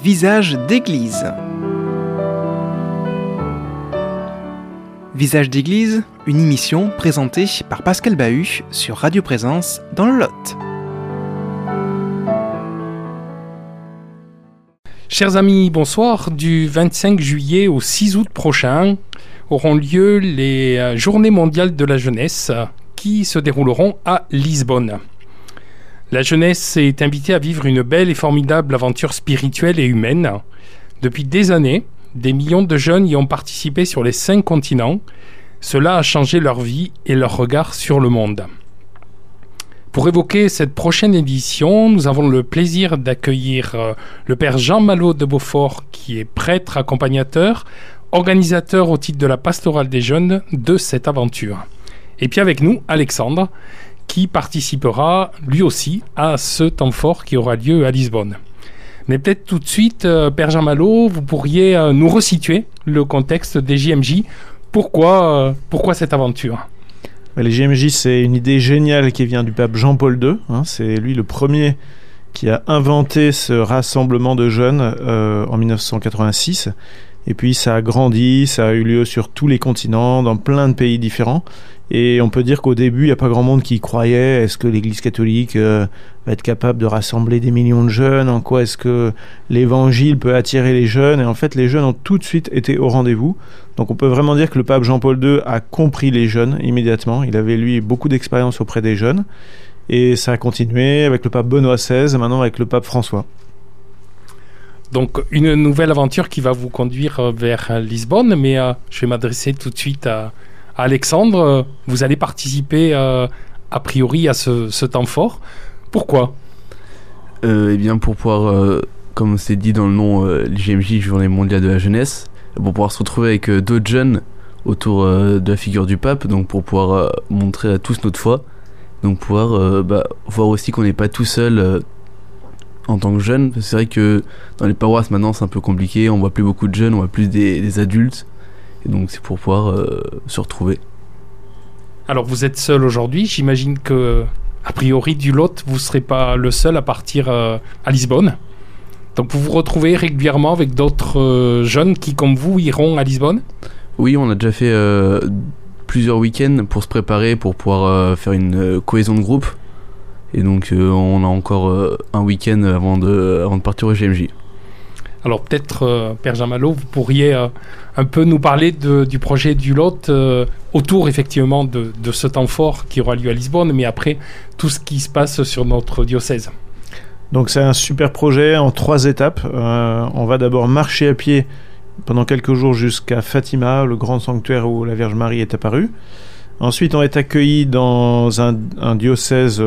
Visage d'église. Visage d'église, une émission présentée par Pascal Bahut sur Radio Présence dans le Lot. Chers amis, bonsoir. Du 25 juillet au 6 août prochain auront lieu les Journées mondiales de la jeunesse qui se dérouleront à Lisbonne. La jeunesse est invitée à vivre une belle et formidable aventure spirituelle et humaine. Depuis des années, des millions de jeunes y ont participé sur les 5 continents. Cela a changé leur vie et leur regard sur le monde. Pour évoquer cette prochaine édition, nous avons le plaisir d'accueillir le père Jean Malo de Beaufort, qui est prêtre accompagnateur, organisateur au titre de la pastorale des jeunes de cette aventure. Et puis avec nous, Alexandre, qui participera lui aussi à ce temps fort qui aura lieu à Lisbonne. Mais peut-être tout de suite, père Jean Malo, vous pourriez nous resituer le contexte des JMJ. Pourquoi cette aventure ? Les JMJ, c'est une idée géniale qui vient du pape Jean-Paul II. C'est lui le premier qui a inventé ce rassemblement de jeunes en 1986. Et puis ça a grandi, ça a eu lieu sur tous les continents, dans plein de pays différents. Et on peut dire qu'au début, il n'y a pas grand monde qui y croyait. Est-ce que l'Église catholique va être capable de rassembler des millions de jeunes ? En quoi est-ce que l'Évangile peut attirer les jeunes ? Et en fait, les jeunes ont tout de suite été au rendez-vous. Donc on peut vraiment dire que le pape Jean-Paul II a compris les jeunes immédiatement. Il avait, lui, beaucoup d'expérience auprès des jeunes. Et ça a continué avec le pape Benoît XVI, et maintenant avec le pape François. Donc une nouvelle aventure qui va vous conduire vers Lisbonne. Mais je vais m'adresser tout de suite à Alexandre. Vous allez participer a priori à ce temps fort. Pourquoi ? Eh bien pour pouvoir, comme c'est dit dans le nom, l'JMJ, Journée mondiale de la jeunesse, pour pouvoir se retrouver avec d'autres jeunes autour de la figure du pape, donc pour pouvoir montrer à tous notre foi, donc pouvoir voir aussi qu'on n'est pas tout seul en tant que jeune. C'est vrai que dans les paroisses maintenant c'est un peu compliqué, on voit plus beaucoup de jeunes, on voit plus des adultes. Et donc c'est pour pouvoir se retrouver. Alors vous êtes seul aujourd'hui, j'imagine que a priori du Lot vous ne serez pas le seul à partir à Lisbonne. Donc vous vous retrouvez régulièrement avec d'autres jeunes qui comme vous iront à Lisbonne ? Oui, on a déjà fait plusieurs week-ends pour se préparer, pour pouvoir faire une cohésion de groupe. Et donc on a encore un week-end avant de partir au GMJ. Alors peut-être, Père Jean Malo, vous pourriez un peu nous parler du projet du Lot autour effectivement de ce temps fort qui aura lieu à Lisbonne, mais après tout ce qui se passe sur notre diocèse. Donc c'est un super projet en 3 étapes. On va d'abord marcher à pied pendant quelques jours jusqu'à Fatima, le grand sanctuaire où la Vierge Marie est apparue. Ensuite on est accueillis dans un diocèse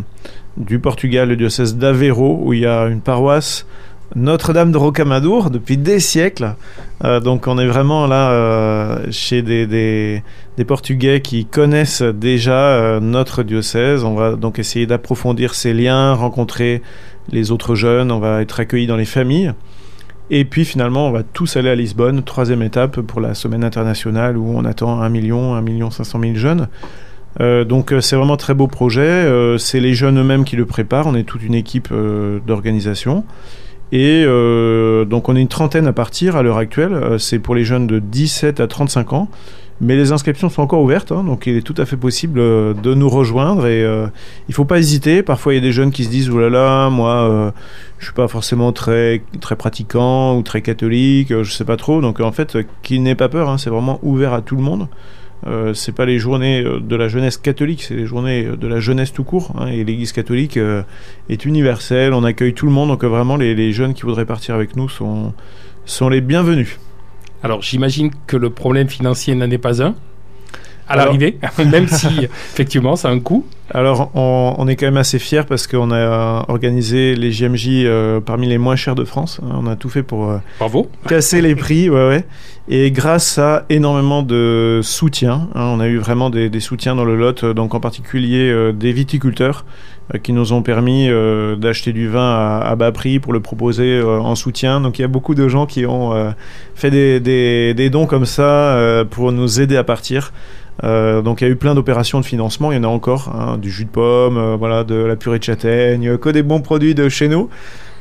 du Portugal, le diocèse d'Aveiro, où il y a une paroisse Notre-Dame de Rocamadour depuis des siècles. Donc on est vraiment là chez des Portugais qui connaissent déjà notre diocèse. On va donc essayer d'approfondir ces liens, rencontrer les autres jeunes, on va être accueillis dans les familles. Et puis finalement on va tous aller à Lisbonne, 3e étape pour la semaine internationale où on attend 1 500 000 jeunes. Donc c'est vraiment un très beau projet. C'est les jeunes eux-mêmes qui le préparent, on est toute une équipe d'organisation. Et donc on est une trentaine à partir à l'heure actuelle, c'est pour les jeunes de 17 à 35 ans, mais les inscriptions sont encore ouvertes, donc il est tout à fait possible de nous rejoindre et il ne faut pas hésiter. Parfois il y a des jeunes qui se disent « Oh là là, moi je ne suis pas forcément très pratiquant ou très catholique, je ne sais pas trop », donc en fait qu'ils n'aient pas peur, c'est vraiment ouvert à tout le monde. C'est pas les journées de la jeunesse catholique, c'est les journées de la jeunesse tout court, et l'Église catholique est universelle, on accueille tout le monde, donc vraiment les jeunes qui voudraient partir avec nous sont les bienvenus. Alors j'imagine que le problème financier n'en est pas un à l'arrivée, même si effectivement ça a un coût. Alors on est quand même assez fiers parce qu'on a organisé les JMJ parmi les moins chers de France. On a tout fait pour Bravo. Casser les prix, ouais. Et grâce à énormément de soutien, on a eu vraiment des soutiens dans le Lot, donc en particulier des viticulteurs qui nous ont permis d'acheter du vin à bas prix pour le proposer en soutien. Donc il y a beaucoup de gens qui ont fait des dons comme ça pour nous aider à partir. Donc il y a eu plein d'opérations de financement, il y en a encore, du jus de pomme, de la purée de châtaigne, que des bons produits de chez nous.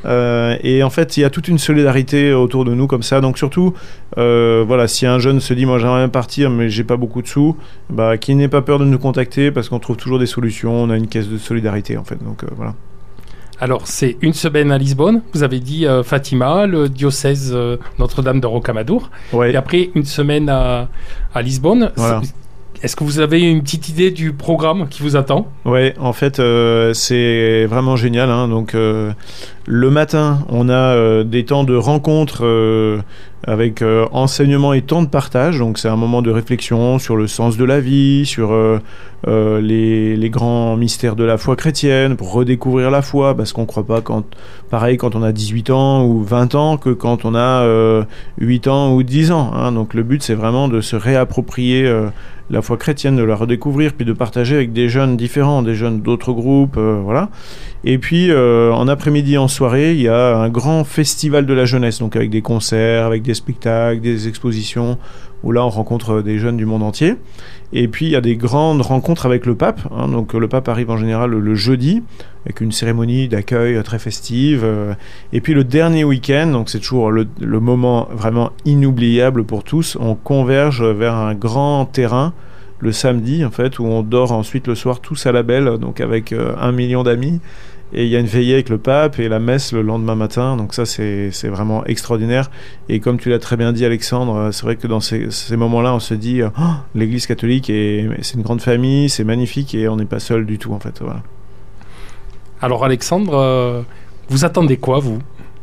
Et en fait, il y a toute une solidarité autour de nous comme ça. Donc surtout, voilà, si un jeune se dit, moi j'aimerais bien partir, mais j'ai pas beaucoup de sous, qu'il n'ait pas peur de nous contacter parce qu'on trouve toujours des solutions. On a une caisse de solidarité en fait. Donc voilà. Alors, c'est une semaine à Lisbonne. Vous avez dit Fatima, le diocèse Notre-Dame de Rocamadour. Ouais. Et après, une semaine à Lisbonne. Voilà. Est-ce que vous avez une petite idée du programme qui vous attend ? Ouais, en fait, c'est vraiment génial. Hein. Donc, le matin, on a des temps de rencontre avec enseignement et temps de partage. Donc, c'est un moment de réflexion sur le sens de la vie, sur les grands mystères de la foi chrétienne, pour redécouvrir la foi, parce qu'on ne croit pas pareil quand on a 18 ans ou 20 ans que quand on a 8 ans ou 10 ans. Hein. Donc, le but, c'est vraiment de se réapproprier la foi chrétienne, de la redécouvrir, puis de partager avec des jeunes différents, des jeunes d'autres groupes, voilà. Et puis, en après-midi, en soirée, il y a un grand festival de la jeunesse, donc avec des concerts, avec des spectacles, des expositions, où là, on rencontre des jeunes du monde entier. Et puis, il y a des grandes rencontres avec le pape. Hein, donc, le pape arrive en général le jeudi, avec une cérémonie d'accueil très festive. Et puis, le dernier week-end, donc c'est toujours le moment vraiment inoubliable pour tous, on converge vers un grand terrain, le samedi, en fait, où on dort ensuite le soir tous à la belle, donc avec 1 million d'amis. Et il y a une veillée avec le pape et la messe le lendemain matin. Donc ça, c'est vraiment extraordinaire. Et comme tu l'as très bien dit, Alexandre, c'est vrai que dans ces moments-là, on se dit l'Église catholique, c'est une grande famille, c'est magnifique et on n'est pas seul du tout, en fait. Voilà. Alors, Alexandre, vous attendez quoi, vous,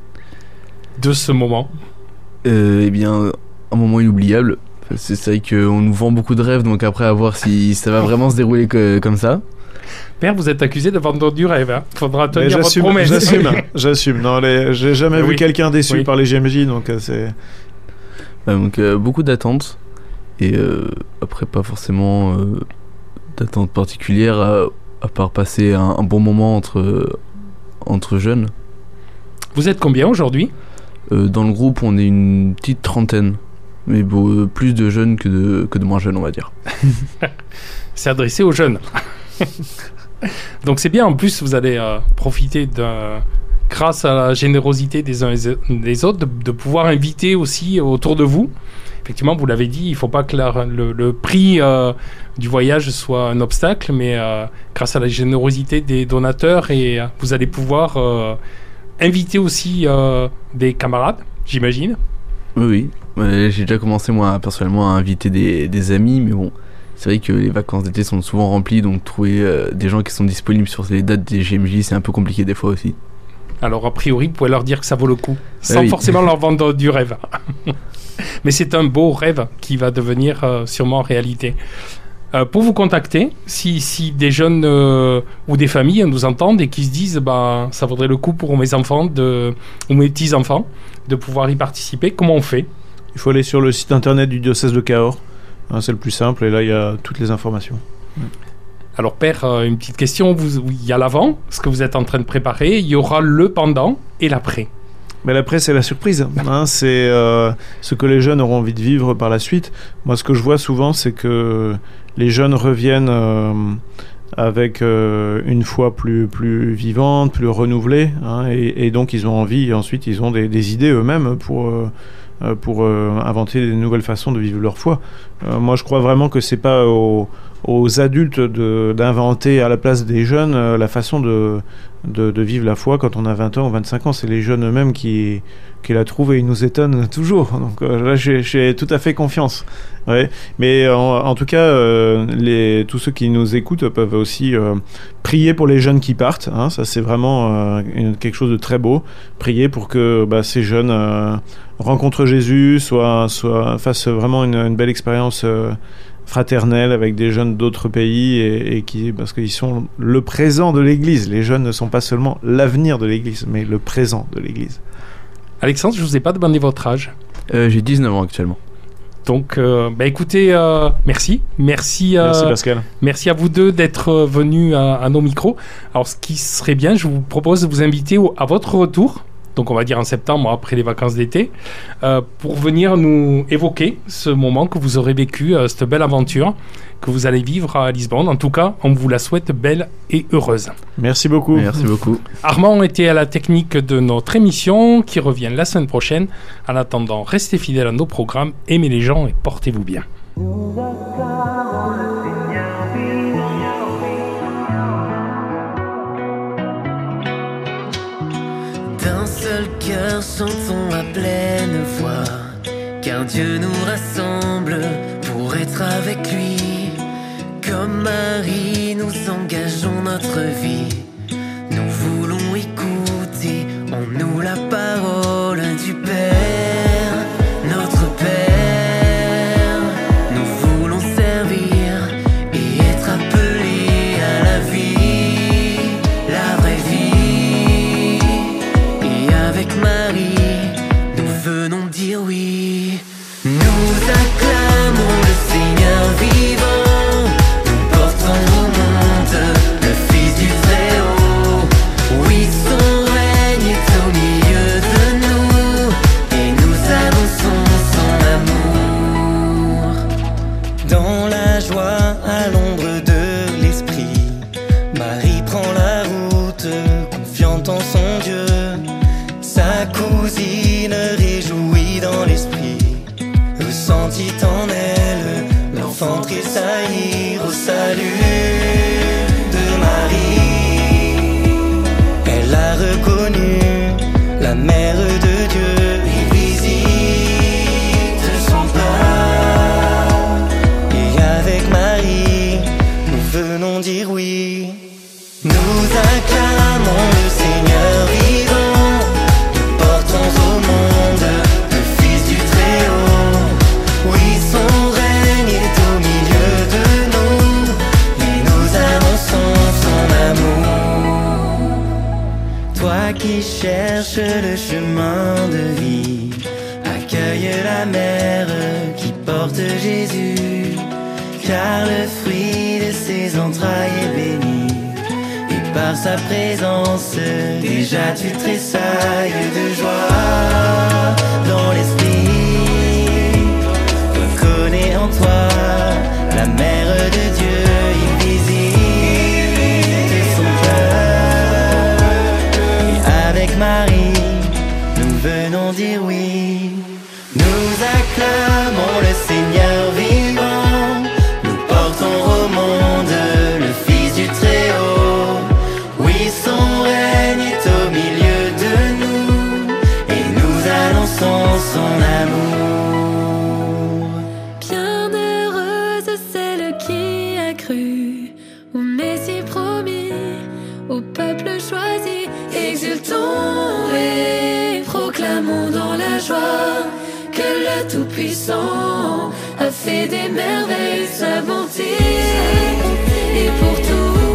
de ce moment ? Eh bien, un moment inoubliable. C'est vrai qu'on nous vend beaucoup de rêves, donc après, à voir si ça va vraiment se dérouler comme ça. Père, vous êtes accusé de vendre du rêve. Hein. Faudra tenir votre promesse. J'assume. Non, j'ai jamais vu quelqu'un déçu par les GMJ, donc c'est... Donc beaucoup d'attentes. Et après, pas forcément d'attentes particulières, à part passer un bon moment entre jeunes. Vous êtes combien aujourd'hui ? Dans le groupe, on est une petite trentaine. Mais plus de jeunes que de moins jeunes, on va dire. C'est adressé aux jeunes. Donc c'est bien, en plus vous allez profiter grâce à la générosité des uns et des autres de pouvoir inviter aussi autour de vous. Effectivement, vous l'avez dit, il ne faut pas que le prix du voyage soit un obstacle, mais grâce à la générosité des donateurs, et vous allez pouvoir inviter aussi des camarades, j'imagine. Oui. J'ai déjà commencé moi personnellement à inviter des amis, mais bon, c'est vrai que les vacances d'été sont souvent remplies, donc trouver des gens qui sont disponibles sur les dates des GMJ, c'est un peu compliqué des fois aussi. Alors a priori, vous pouvez leur dire que ça vaut le coup, sans forcément leur vendre du rêve. Mais c'est un beau rêve qui va devenir sûrement réalité. Pour vous contacter, si des jeunes ou des familles nous entendent et qui se disent ça vaudrait le coup pour mes enfants ou mes petits-enfants de pouvoir y participer, comment on fait ? Il faut aller sur le site internet du diocèse de Cahors, hein, c'est le plus simple, et là il y a toutes les informations. Alors Père, une petite question, il y a l'avant, ce que vous êtes en train de préparer, il y aura le pendant et l'après. Mais l'après, c'est la surprise, hein, c'est ce que les jeunes auront envie de vivre par la suite. Moi, ce que je vois souvent, c'est que les jeunes reviennent avec une foi plus vivante, plus renouvelée, hein, et donc ils ont envie, et ensuite ils ont des idées eux-mêmes pour inventer des nouvelles façons de vivre leur foi. Moi, je crois vraiment que c'est pas aux adultes d'inventer à la place des jeunes la façon de vivre la foi quand on a 20 ans ou 25 ans. C'est les jeunes eux-mêmes qui la trouvent et ils nous étonnent toujours. Donc là, j'ai tout à fait confiance. Ouais. Mais en tout cas, tous ceux qui nous écoutent peuvent aussi prier pour les jeunes qui partent. Hein. Ça, c'est vraiment quelque chose de très beau. Prier pour que ces jeunes rencontrent Jésus, fassent vraiment une belle expérience fraternelle avec des jeunes d'autres pays parce qu'ils sont le présent de l'Église. Les jeunes ne sont pas seulement l'avenir de l'Église, mais le présent de l'Église. Alexandre, je ne vous ai pas demandé votre âge. J'ai 19 ans actuellement. Donc, écoutez, merci. Merci Pascal. Merci à vous deux d'être venus à nos micros. Alors, ce qui serait bien, je vous propose de vous inviter à votre retour, donc on va dire en septembre après les vacances d'été, pour venir nous évoquer ce moment que vous aurez vécu, cette belle aventure que vous allez vivre à Lisbonne. En tout cas, on vous la souhaite belle et heureuse. Merci beaucoup. Merci beaucoup. Armand était à la technique de notre émission qui revient la semaine prochaine. En attendant, restez fidèles à nos programmes, aimez les gens et portez-vous bien. D'un seul cœur chantons à pleine voix, car Dieu nous rassemble pour être avec lui. Comme Marie, nous engageons notre vie. Nous voulons écouter en nous la parole du Père, notre Père. Nous voulons servir et être appelés à la vie, la vraie vie. Et avec Marie, nous venons dire oui. Nous acclamons le Seigneur vivant. Nous portons au monde le Fils du Très-Haut. Oui, son règne est au milieu de nous et nous annonçons son amour. Dans la joie, à l'ombre de l'Esprit, Marie prend la route, confiante en son Dieu. Sa cousine réjouie dans l'esprit, ressentit en elle l'enfant tressaillir au salut de Marie. Elle a reconnu la mère de Dieu et visite son pas. Et avec Marie, nous venons dire oui. Nous acclamons le Seigneur vivant. Nous portons au monde le Fils du Très-Haut. Oui, son règne est au milieu de nous et nous annonçons son amour. Toi qui cherches le chemin de vie, accueille la mère qui porte Jésus, car le fruit de ses entrailles est béni. Et par sa présence, déjà tu tressailles de joie dans l'esprit. Reconnais en toi la mère de Dieu, il visite son cœur. Et avec Marie, nous venons dire oui. Nous acclamons le Seigneur vivant. Nous portons au monde le Fils du Très-Haut. Oui, son règne est au milieu de nous et nous annonçons son amour. Bienheureuse celle qui a cru au Messie promis, au peuple choisi. Exultons et proclamons dans la joie que le Tout-Puissant a fait des merveilles, sa bonté et pour tout,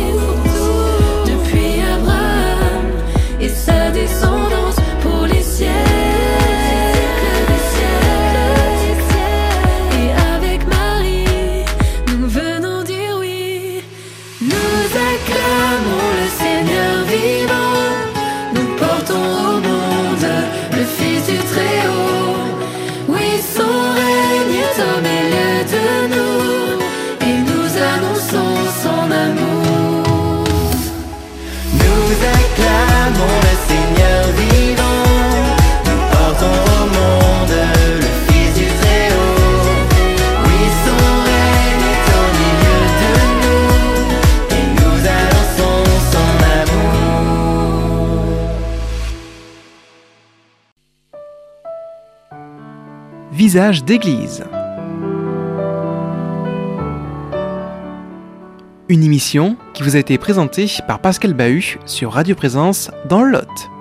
depuis Abraham et sa descendance pour les siècles des siècles. Et avec Marie, nous venons dire oui. Nous acclamons le Seigneur vivant. Nous portons au monde le Fils du Très-Haut. Oui, son règne est au milieu de nous et nous annonçons son amour. Nous acclamons le Seigneur vivant. Nous portons au monde le Fils du Très-Haut. Oui, son règne est au milieu de nous et nous annonçons son amour. Visage d'église. Une émission qui vous a été présentée par Pascal Bahut sur Radio Présence dans le Lot.